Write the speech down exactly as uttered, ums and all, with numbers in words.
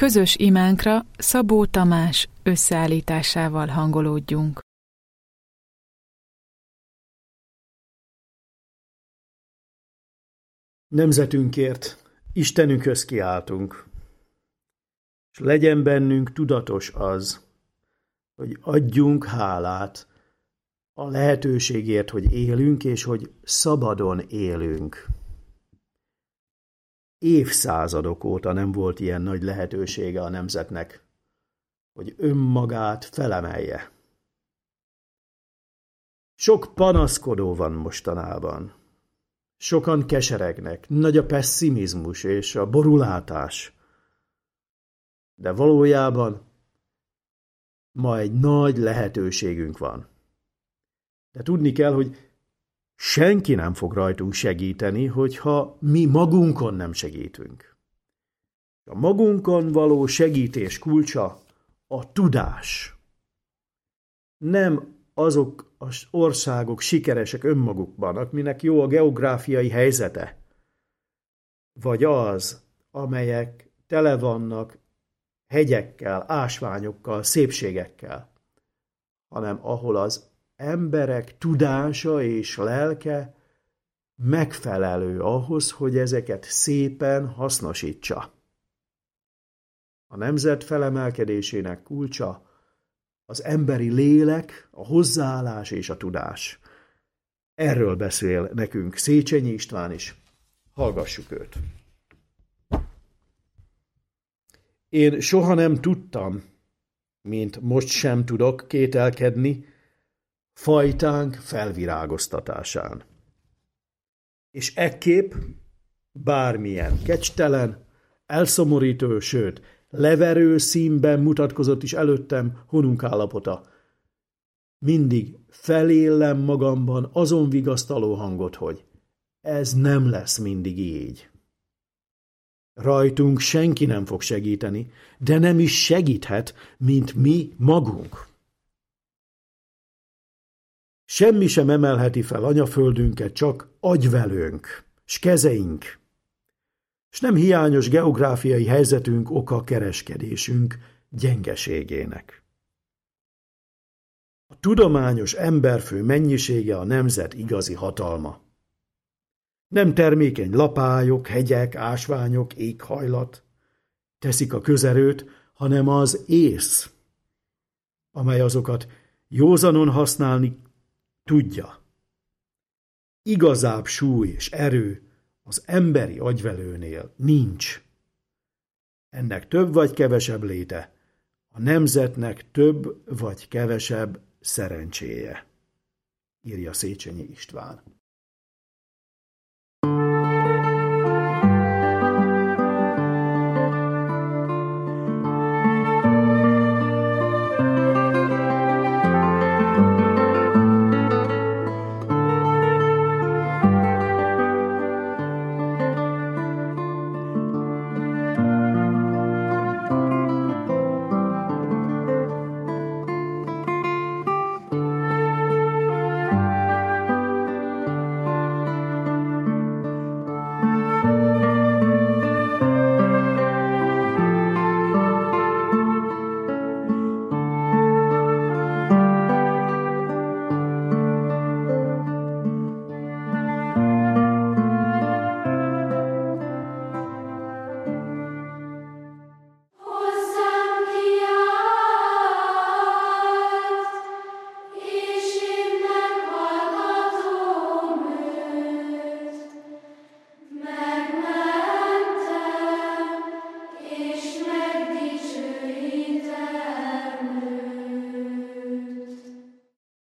közös imánkra Szabó Tamás összeállításával hangolódjunk. Nemzetünkért Istenünkhöz kiáltunk, és legyen bennünk tudatos az, hogy adjunk hálát a lehetőségért, hogy élünk, és hogy szabadon élünk. Évszázadok óta nem volt ilyen nagy lehetősége a nemzetnek, hogy önmagát felemelje. Sok panaszkodó van mostanában. Sokan keseregnek, nagy a pesszimizmus és a borulátás. De valójában ma egy nagy lehetőségünk van. De tudni kell, hogy senki nem fog rajtunk segíteni, hogyha mi magunkon nem segítünk. A magunkon való segítés kulcsa a tudás. Nem azok az országok sikeresek önmagukban, akinek jó a geográfiai helyzete, vagy az, amelyek tele vannak hegyekkel, ásványokkal, szépségekkel, hanem ahol az emberek tudása és lelke megfelelő ahhoz, hogy ezeket szépen hasznosítsa. A nemzet felemelkedésének kulcsa az emberi lélek, a hozzáállás és a tudás. Erről beszél nekünk Széchenyi István is. Hallgassuk őt. Én soha nem tudtam, mint most sem tudok kételkedni, fajtánk felvirágoztatásán. És ekképp bármilyen kecstelen, elszomorító, sőt, leverő színben mutatkozott is előttem honunk állapota. Mindig felélem magamban azon vigasztaló hangot, hogy ez nem lesz mindig így. Rajtunk senki nem fog segíteni, de nem is segíthet, mint mi magunk. Semmi sem emelheti fel anyaföldünket, csak agyvelőnk, s kezeink, s nem hiányos geográfiai helyzetünk oka kereskedésünk gyengeségének. A tudományos emberfő mennyisége a nemzet igazi hatalma. Nem termékeny lapályok, hegyek, ásványok, éghajlat teszik a közerőt, hanem az ész, amely azokat józanon használni tudja. Igazább súly és erő az emberi agyvelőnél nincs. Ennek több vagy kevesebb léte, a nemzetnek több vagy kevesebb szerencséje, írja Széchenyi István.